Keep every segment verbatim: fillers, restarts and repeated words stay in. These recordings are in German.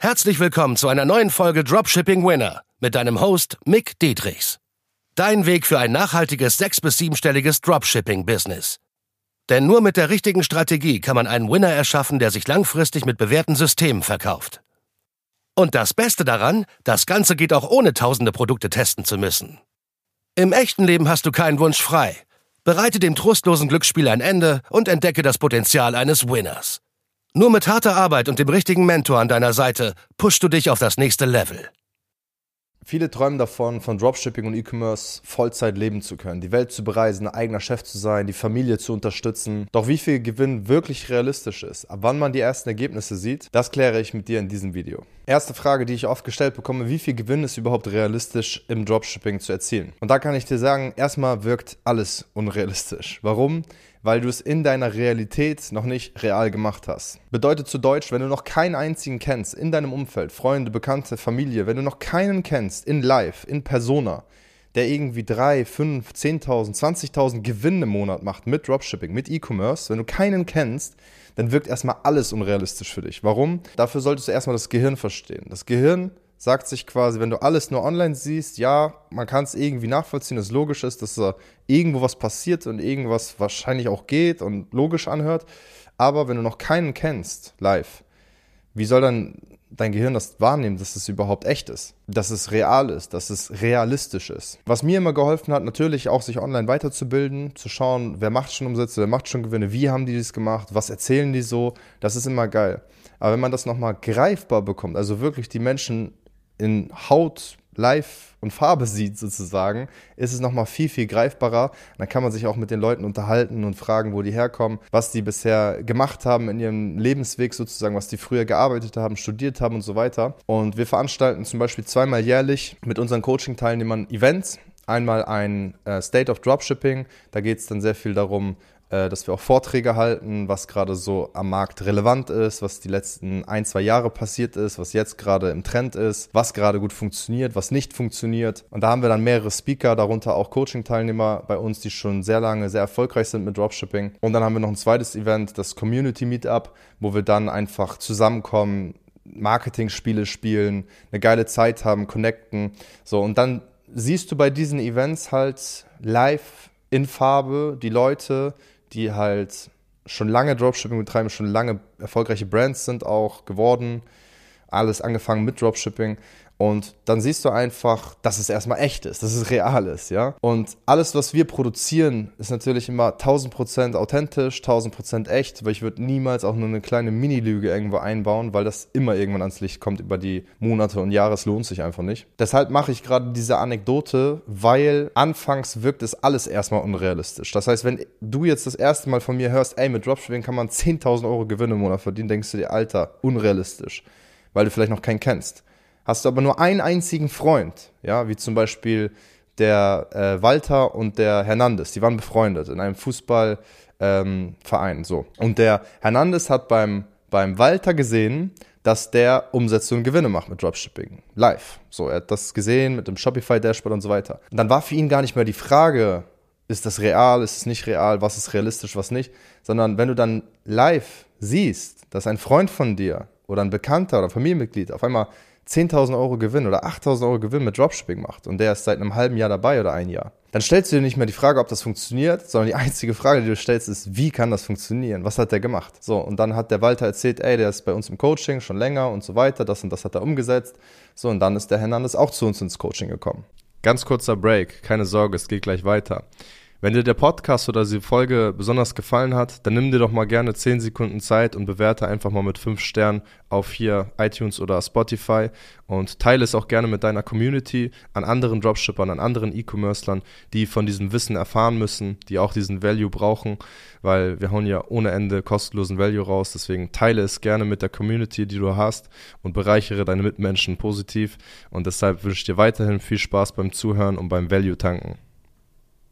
Herzlich willkommen zu einer neuen Folge Dropshipping Winner mit deinem Host Mick Dietrichs. Dein Weg für ein nachhaltiges sechs- bis siebenstelliges Dropshipping-Business. Denn nur mit der richtigen Strategie kann man einen Winner erschaffen, der sich langfristig mit bewährten Systemen verkauft. Und das Beste daran, das Ganze geht auch ohne tausende Produkte testen zu müssen. Im echten Leben hast du keinen Wunsch frei. Bereite dem trostlosen Glücksspiel ein Ende und entdecke das Potenzial eines Winners. Nur mit harter Arbeit und dem richtigen Mentor an deiner Seite pushst du dich auf das nächste Level. Viele träumen davon, von Dropshipping und E-Commerce Vollzeit leben zu können, die Welt zu bereisen, eigener Chef zu sein, die Familie zu unterstützen. Doch wie viel Gewinn wirklich realistisch ist, ab wann man die ersten Ergebnisse sieht, das kläre ich mit dir in diesem Video. Erste Frage, die ich oft gestellt bekomme: Wie viel Gewinn ist überhaupt realistisch im Dropshipping zu erzielen? Und da kann ich dir sagen, erstmal wirkt alles unrealistisch. Warum? Weil du es in deiner Realität noch nicht real gemacht hast. Bedeutet zu Deutsch, wenn du noch keinen einzigen kennst in deinem Umfeld, Freunde, Bekannte, Familie, wenn du noch keinen kennst in Live, in Persona, der irgendwie drei, fünf, zehntausend, zwanzigtausend Gewinn im Monat macht mit Dropshipping, mit E-Commerce, wenn du keinen kennst, dann wirkt erstmal alles unrealistisch für dich. Warum? Dafür solltest du erstmal das Gehirn verstehen. Das Gehirn sagt sich quasi, wenn du alles nur online siehst, ja, man kann es irgendwie nachvollziehen, dass es logisch ist, dass da irgendwo was passiert und irgendwas wahrscheinlich auch geht und logisch anhört. Aber wenn du noch keinen kennst, live, wie soll dann dein Gehirn das wahrnehmen, dass es überhaupt echt ist, dass es real ist, dass es realistisch ist? Was mir immer geholfen hat, natürlich auch sich online weiterzubilden, zu schauen, wer macht schon Umsätze, wer macht schon Gewinne, wie haben die das gemacht, was erzählen die so, das ist immer geil. Aber wenn man das nochmal greifbar bekommt, also wirklich die Menschen in Haut, Live und Farbe sieht sozusagen, ist es nochmal viel, viel greifbarer. Dann kann man sich auch mit den Leuten unterhalten und fragen, wo die herkommen, was die bisher gemacht haben in ihrem Lebensweg sozusagen, was die früher gearbeitet haben, studiert haben und so weiter. Und wir veranstalten zum Beispiel zweimal jährlich mit unseren Coaching-Teilnehmern Events. Einmal ein äh, State of Dropshipping, da geht es dann sehr viel darum, dass wir auch Vorträge halten, was gerade so am Markt relevant ist, was die letzten ein, zwei Jahre passiert ist, was jetzt gerade im Trend ist, was gerade gut funktioniert, was nicht funktioniert. Und da haben wir dann mehrere Speaker, darunter auch Coaching-Teilnehmer bei uns, die schon sehr lange sehr erfolgreich sind mit Dropshipping. Und dann haben wir noch ein zweites Event, das Community Meetup, wo wir dann einfach zusammenkommen, Marketing-Spiele spielen, eine geile Zeit haben, connecten. So, und dann siehst du bei diesen Events halt live in Farbe die Leute, die halt schon lange Dropshipping betreiben, schon lange erfolgreiche Brands sind auch geworden, alles angefangen mit Dropshipping. Und dann siehst du einfach, dass es erstmal echt ist, dass es real ist, ja. Und alles, was wir produzieren, ist natürlich immer tausend Prozent authentisch, tausend Prozent echt, weil ich würde niemals auch nur eine kleine Mini-Lüge irgendwo einbauen, weil das immer irgendwann ans Licht kommt über die Monate und Jahre, es lohnt sich einfach nicht. Deshalb mache ich gerade diese Anekdote, weil anfangs wirkt es alles erstmal unrealistisch. Das heißt, wenn du jetzt das erste Mal von mir hörst, ey, mit Dropshipping kann man zehntausend Euro Gewinn im Monat verdienen, denkst du dir, Alter, unrealistisch, weil du vielleicht noch keinen kennst. Hast du aber nur einen einzigen Freund, ja, wie zum Beispiel der äh, Walter und der Hernandez, die waren befreundet in einem Fußballverein, ähm, so. Und der Hernandez hat beim, beim Walter gesehen, dass der Umsätze und Gewinne macht mit Dropshipping, live. So, er hat das gesehen mit dem Shopify-Dashboard und so weiter. Und dann war für ihn gar nicht mehr die Frage, ist das real, ist es nicht real, was ist realistisch, was nicht, sondern wenn du dann live siehst, dass ein Freund von dir oder ein Bekannter oder Familienmitglied auf einmal zehntausend Euro Gewinn oder achttausend Euro Gewinn mit Dropshipping macht und der ist seit einem halben Jahr dabei oder ein Jahr, dann stellst du dir nicht mehr die Frage, ob das funktioniert, sondern die einzige Frage, die du stellst, ist, wie kann das funktionieren? Was hat der gemacht? So, und dann hat der Walter erzählt, ey, der ist bei uns im Coaching schon länger und so weiter, das und das hat er umgesetzt. So, und dann ist der Hernandez auch zu uns ins Coaching gekommen. Ganz kurzer Break, keine Sorge, es geht gleich weiter. Wenn dir der Podcast oder die Folge besonders gefallen hat, dann nimm dir doch mal gerne zehn Sekunden Zeit und bewerte einfach mal mit fünf Sternen auf hier iTunes oder Spotify und teile es auch gerne mit deiner Community, an anderen Dropshippern, an anderen E-Commerclern, die von diesem Wissen erfahren müssen, die auch diesen Value brauchen, weil wir hauen ja ohne Ende kostenlosen Value raus, deswegen teile es gerne mit der Community, die du hast und bereichere deine Mitmenschen positiv und deshalb wünsche ich dir weiterhin viel Spaß beim Zuhören und beim Value tanken.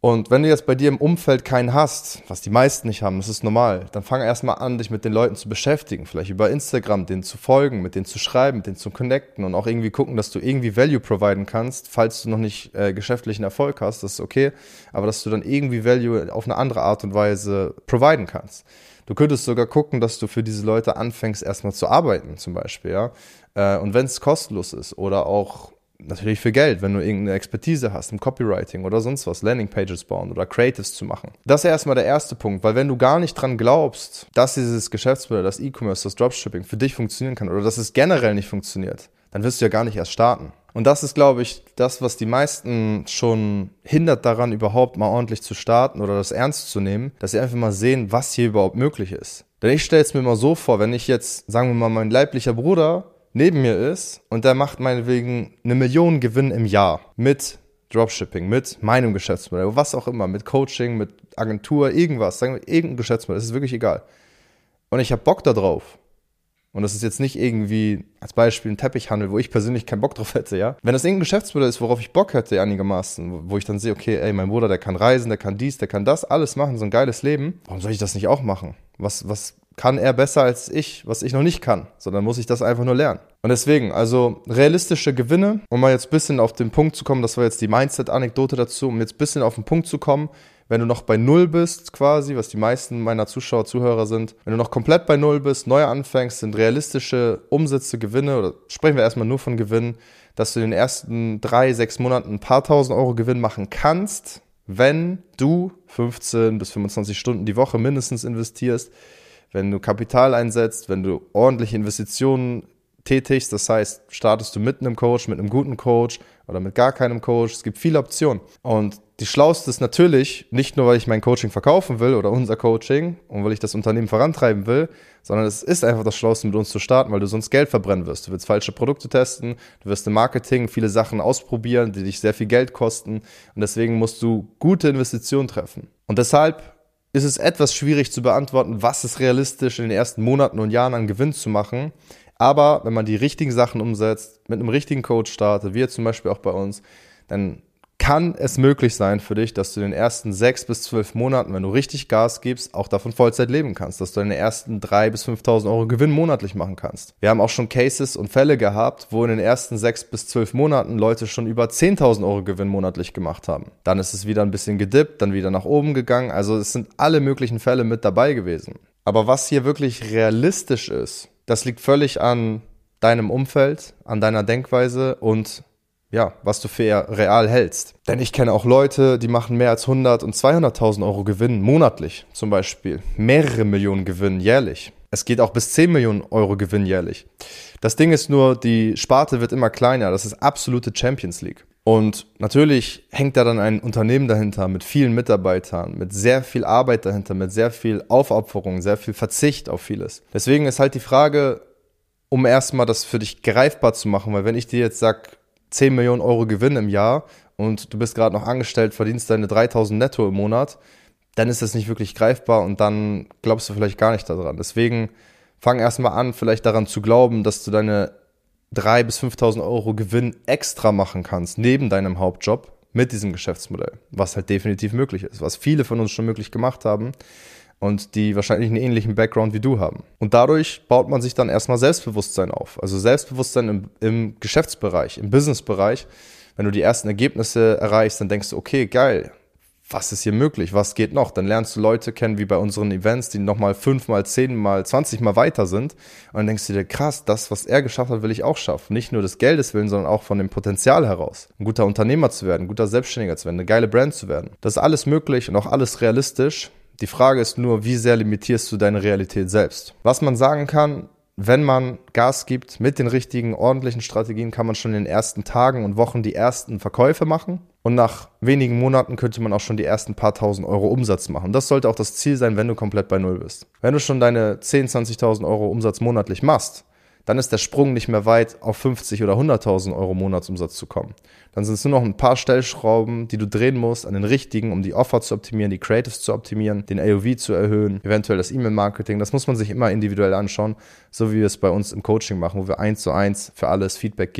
Und wenn du jetzt bei dir im Umfeld keinen hast, was die meisten nicht haben, das ist normal, dann fang erstmal an, dich mit den Leuten zu beschäftigen, vielleicht über Instagram, denen zu folgen, mit denen zu schreiben, mit denen zu connecten und auch irgendwie gucken, dass du irgendwie Value providen kannst, falls du noch nicht äh, geschäftlichen Erfolg hast, das ist okay, aber dass du dann irgendwie Value auf eine andere Art und Weise providen kannst. Du könntest sogar gucken, dass du für diese Leute anfängst, erstmal zu arbeiten, zum Beispiel, ja. Äh, und wenn es kostenlos ist oder auch natürlich für Geld, wenn du irgendeine Expertise hast im Copywriting oder sonst was, Landingpages bauen oder Creatives zu machen. Das ist erstmal der erste Punkt, weil wenn du gar nicht dran glaubst, dass dieses Geschäftsmodell, das E-Commerce, das Dropshipping für dich funktionieren kann oder dass es generell nicht funktioniert, dann wirst du ja gar nicht erst starten. Und das ist, glaube ich, das, was die meisten schon hindert daran, überhaupt mal ordentlich zu starten oder das ernst zu nehmen, dass sie einfach mal sehen, was hier überhaupt möglich ist. Denn ich stelle es mir mal so vor, wenn ich jetzt, sagen wir mal, mein leiblicher Bruder neben mir ist und der macht meinetwegen eine Million Gewinn im Jahr mit Dropshipping, mit meinem Geschäftsmodell, was auch immer, mit Coaching, mit Agentur, irgendwas, sagen wir, irgendein Geschäftsmodell, das ist wirklich egal. Und ich habe Bock da drauf. Und das ist jetzt nicht irgendwie als Beispiel ein Teppichhandel, wo ich persönlich keinen Bock drauf hätte, ja. Wenn das irgendein Geschäftsmodell ist, worauf ich Bock hätte einigermaßen, wo ich dann sehe, okay, ey, mein Bruder, der kann reisen, der kann dies, der kann das, alles machen, so ein geiles Leben. Warum soll ich das nicht auch machen? Was, was kann er besser als ich, was ich noch nicht kann? Sondern muss ich das einfach nur lernen. Und deswegen, also realistische Gewinne, um mal jetzt ein bisschen auf den Punkt zu kommen, das war jetzt die Mindset-Anekdote dazu, um jetzt ein bisschen auf den Punkt zu kommen, wenn du noch bei Null bist quasi, was die meisten meiner Zuschauer, Zuhörer sind, wenn du noch komplett bei Null bist, neu anfängst, sind realistische Umsätze, Gewinne, oder sprechen wir erstmal nur von Gewinn, dass du in den ersten drei, sechs Monaten ein paar tausend Euro Gewinn machen kannst, wenn du fünfzehn bis fünfundzwanzig Stunden die Woche mindestens investierst, wenn du Kapital einsetzt, wenn du ordentliche Investitionen tätigst, das heißt, startest du mit einem Coach, mit einem guten Coach oder mit gar keinem Coach. Es gibt viele Optionen. Und die schlauste ist natürlich, nicht nur, weil ich mein Coaching verkaufen will oder unser Coaching und weil ich das Unternehmen vorantreiben will, sondern es ist einfach das Schlauste, mit uns zu starten, weil du sonst Geld verbrennen wirst. Du wirst falsche Produkte testen, du wirst im Marketing viele Sachen ausprobieren, die dich sehr viel Geld kosten. Und deswegen musst du gute Investitionen treffen. Und deshalb ist es etwas schwierig zu beantworten, was ist realistisch in den ersten Monaten und Jahren an Gewinn zu machen. Aber wenn man die richtigen Sachen umsetzt, mit einem richtigen Coach startet, wie jetzt zum Beispiel auch bei uns, dann kann es möglich sein für dich, dass du in den ersten sechs bis zwölf Monaten, wenn du richtig Gas gibst, auch davon Vollzeit leben kannst, dass du in den ersten drei bis fünftausend Euro Gewinn monatlich machen kannst. Wir haben auch schon Cases und Fälle gehabt, wo in den ersten sechs bis zwölf Monaten Leute schon über zehntausend Euro Gewinn monatlich gemacht haben. Dann ist es wieder ein bisschen gedippt, dann wieder nach oben gegangen. Also es sind alle möglichen Fälle mit dabei gewesen. Aber was hier wirklich realistisch ist, das liegt völlig an deinem Umfeld, an deiner Denkweise und ja, was du für real hältst. Denn ich kenne auch Leute, die machen mehr als hundert und zweihunderttausend Euro Gewinn monatlich zum Beispiel. Mehrere Millionen Gewinn jährlich. Es geht auch bis zehn Millionen Euro Gewinn jährlich. Das Ding ist nur, die Sparte wird immer kleiner. Das ist absolute Champions League. Und natürlich hängt da dann ein Unternehmen dahinter mit vielen Mitarbeitern, mit sehr viel Arbeit dahinter, mit sehr viel Aufopferung, sehr viel Verzicht auf vieles. Deswegen ist halt die Frage, um erstmal das für dich greifbar zu machen, weil wenn ich dir jetzt sage, zehn Millionen Euro Gewinn im Jahr und du bist gerade noch angestellt, verdienst deine dreitausend netto im Monat, dann ist das nicht wirklich greifbar und dann glaubst du vielleicht gar nicht daran. Deswegen fang erstmal an, vielleicht daran zu glauben, dass du deine dreitausend bis fünftausend Euro Gewinn extra machen kannst, neben deinem Hauptjob mit diesem Geschäftsmodell, was halt definitiv möglich ist, was viele von uns schon möglich gemacht haben und die wahrscheinlich einen ähnlichen Background wie du haben. Und dadurch baut man sich dann erstmal Selbstbewusstsein auf. Also Selbstbewusstsein im, im Geschäftsbereich, im Businessbereich. Wenn du die ersten Ergebnisse erreichst, dann denkst du, okay, geil, was ist hier möglich? Was geht noch? Dann lernst du Leute kennen, wie bei unseren Events, die nochmal fünfmal, zehnmal, zwanzigmal weiter sind. Und dann denkst du dir, krass, das, was er geschafft hat, will ich auch schaffen. Nicht nur des Geldes willen, sondern auch von dem Potenzial heraus. Ein guter Unternehmer zu werden, ein guter Selbstständiger zu werden, eine geile Brand zu werden. Das ist alles möglich und auch alles realistisch. Die Frage ist nur, wie sehr limitierst du deine Realität selbst? Was man sagen kann, wenn man Gas gibt mit den richtigen, ordentlichen Strategien, kann man schon in den ersten Tagen und Wochen die ersten Verkäufe machen. Und nach wenigen Monaten könnte man auch schon die ersten paar tausend Euro Umsatz machen. Das sollte auch das Ziel sein, wenn du komplett bei Null bist. Wenn du schon deine zehntausend, zwanzigtausend Euro Umsatz monatlich machst, dann ist der Sprung nicht mehr weit, auf fünfzig oder hunderttausend Euro Monatsumsatz zu kommen. Dann sind es nur noch ein paar Stellschrauben, die du drehen musst an den richtigen, um die Offer zu optimieren, die Creatives zu optimieren, den A O V zu erhöhen, eventuell das E-Mail-Marketing. Das muss man sich immer individuell anschauen, so wie wir es bei uns im Coaching machen, wo wir eins zu eins für alles Feedback geben.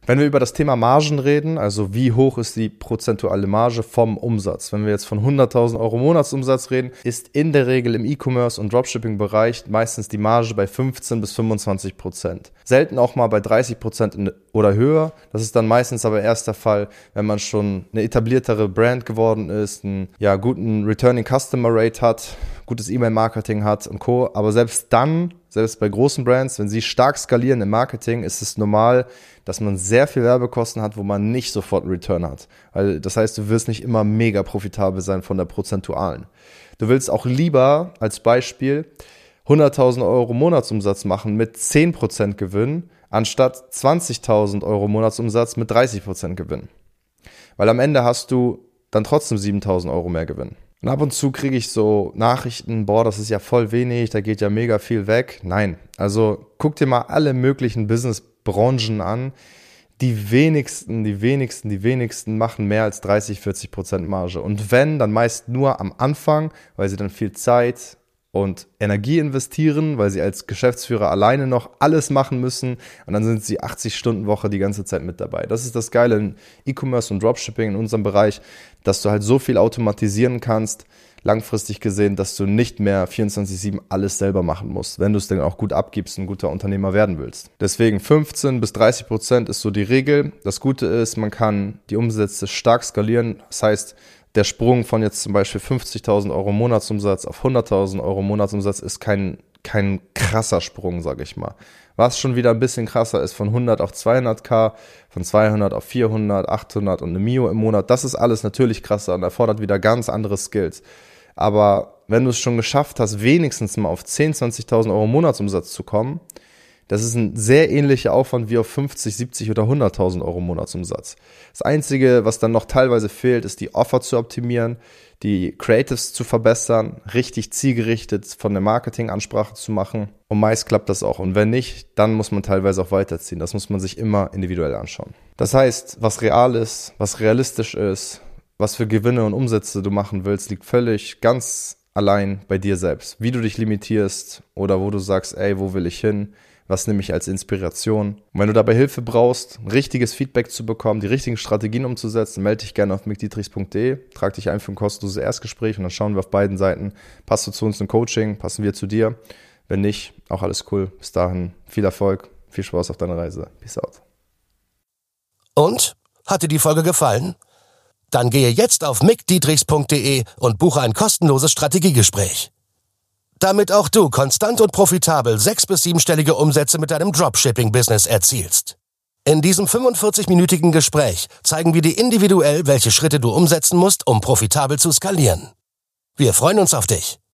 Wenn wir über das Thema Margen reden, also wie hoch ist die prozentuale Marge vom Umsatz, wenn wir jetzt von hunderttausend Euro Monatsumsatz reden, ist in der Regel im E-Commerce- und Dropshipping-Bereich meistens die Marge bei fünfzehn bis fünfundzwanzig Prozent. Selten auch mal bei dreißig Prozent oder höher. Das ist dann meistens aber erst der Fall, wenn man schon eine etabliertere Brand geworden ist, einen ja, guten Returning Customer Rate hat, gutes E-Mail-Marketing hat und Co. Aber selbst dann, selbst bei großen Brands, wenn sie stark skalieren im Marketing, ist es normal, dass man sehr viel Werbekosten hat, wo man nicht sofort einen Return hat. Weil das heißt, du wirst nicht immer mega profitabel sein von der prozentualen. Du willst auch lieber als Beispiel hunderttausend Euro Monatsumsatz machen mit zehn Prozent Gewinn, anstatt zwanzigtausend Euro Monatsumsatz mit dreißig Prozent Gewinn. Weil am Ende hast du dann trotzdem siebentausend Euro mehr Gewinn. Und ab und zu kriege ich so Nachrichten, boah, das ist ja voll wenig, da geht ja mega viel weg. Nein, also guck dir mal alle möglichen Businessbranchen an. Die wenigsten, die wenigsten, die wenigsten machen mehr als dreißig, vierzig Prozent Marge. Und wenn, dann meist nur am Anfang, weil sie dann viel Zeit und Energie investieren, weil sie als Geschäftsführer alleine noch alles machen müssen und dann sind sie achtzig Stunden Woche die ganze Zeit mit dabei. Das ist das Geile in E-Commerce und Dropshipping in unserem Bereich, dass du halt so viel automatisieren kannst, langfristig gesehen, dass du nicht mehr vierundzwanzig sieben alles selber machen musst, wenn du es denn auch gut abgibst und ein guter Unternehmer werden willst. Deswegen fünfzehn bis dreißig Prozent ist so die Regel. Das Gute ist, man kann die Umsätze stark skalieren. Das heißt, der Sprung von jetzt zum Beispiel fünfzigtausend Euro Monatsumsatz auf hunderttausend Euro Monatsumsatz ist kein, kein krasser Sprung, sage ich mal. Was schon wieder ein bisschen krasser ist, von hundert auf zweihunderttausend, von zweihundert auf vierhundert, achthundert und eine Mio im Monat, das ist alles natürlich krasser und erfordert wieder ganz andere Skills. Aber wenn du es schon geschafft hast, wenigstens mal auf zehntausend, zwanzigtausend Euro Monatsumsatz zu kommen, das ist ein sehr ähnlicher Aufwand wie auf fünfzig, siebzig oder hunderttausend Euro Monatsumsatz. Das Einzige, was dann noch teilweise fehlt, ist die Offer zu optimieren, die Creatives zu verbessern, richtig zielgerichtet von der Marketingansprache zu machen. Und meist klappt das auch. Und wenn nicht, dann muss man teilweise auch weiterziehen. Das muss man sich immer individuell anschauen. Das heißt, was real ist, was realistisch ist, was für Gewinne und Umsätze du machen willst, liegt völlig ganz allein bei dir selbst. Wie du dich limitierst oder wo du sagst, ey, wo will ich hin? Was nehme ich als Inspiration? Und wenn du dabei Hilfe brauchst, ein richtiges Feedback zu bekommen, die richtigen Strategien umzusetzen, melde dich gerne auf mick dietrichs punkt de, trag dich ein für ein kostenloses Erstgespräch und dann schauen wir auf beiden Seiten, passt du zu uns im Coaching, passen wir zu dir? Wenn nicht, auch alles cool. Bis dahin, viel Erfolg, viel Spaß auf deiner Reise. Peace out. Und? Hat dir die Folge gefallen? Dann gehe jetzt auf mick dietrichs punkt de und buche ein kostenloses Strategiegespräch. Damit auch du konstant und profitabel sechs- bis siebenstellige Umsätze mit deinem Dropshipping-Business erzielst. In diesem fünfundvierzig-minütigen Gespräch zeigen wir dir individuell, welche Schritte du umsetzen musst, um profitabel zu skalieren. Wir freuen uns auf dich.